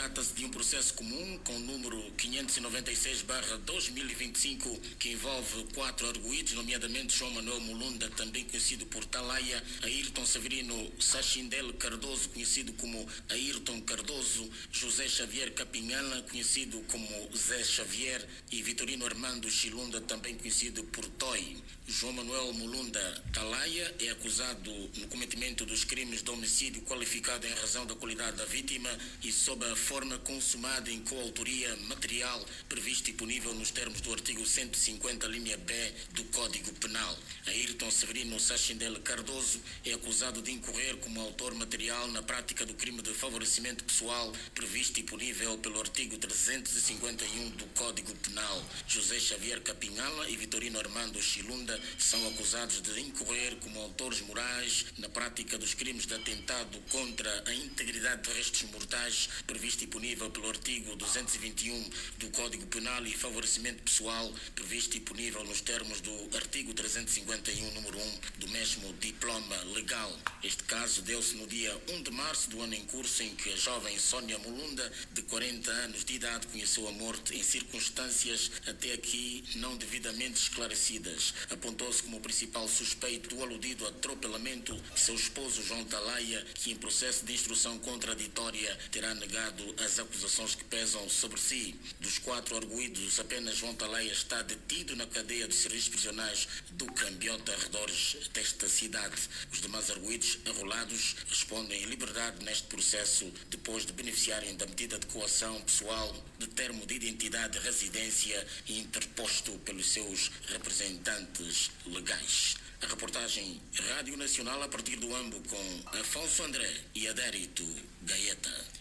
Trata-se de um processo comum com o número 596/2025 que envolve 4 arguidos, nomeadamente João Manuel Mulunda, também conhecido por Talaia, Ayrton Severino Sachindel Cardoso, conhecido como Ayrton Cardoso, José Xavier Capinhala, conhecido como Zé Xavier, e Vitorino Armando Chilunda, também conhecido por Toy. João Manuel Mulunda Talaia é acusado no cometimento dos crimes de homicídio qualificado em razão da qualidade da vítima e sob a forma consumada em coautoria material prevista e punível nos termos do artigo 150, linha B do Código Penal. Ayrton Severino Sachindel Cardoso é acusado de incorrer como autor material na prática do crime de favorecimento pessoal previsto e punível pelo artigo 351 do Código Penal. José Xavier Capinhala e Vitorino Armando Chilunda são acusados de incorrer como autores morais na prática dos crimes de atentado contra a integridade de restos mortais previsto e punível pelo artigo 221 do Código Penal e favorecimento pessoal previsto e punível nos termos do artigo 351, número 1 do mesmo diploma legal. Este caso deu-se no dia 1 de março do ano em curso, em que a jovem Sónia Mulunda, de 40 anos de idade, conheceu a morte em circunstâncias até aqui não devidamente esclarecidas. Apontou-se como principal suspeito do aludido atropelamento seu esposo João Talaia, que em processo de instrução contraditória terá negado as acusações que pesam sobre si. Dos 4 arguidos, apenas João Talaia está detido na cadeia de serviços prisionais do Cambiota, arredores desta cidade. Os demais arguidos arrolados respondem em liberdade neste processo depois de beneficiarem da medida de coação pessoal de termo de identidade e residência interposto pelos seus representantes legais. A reportagem Rádio Nacional a partir do Ambo com Afonso André e Adérito Gaeta.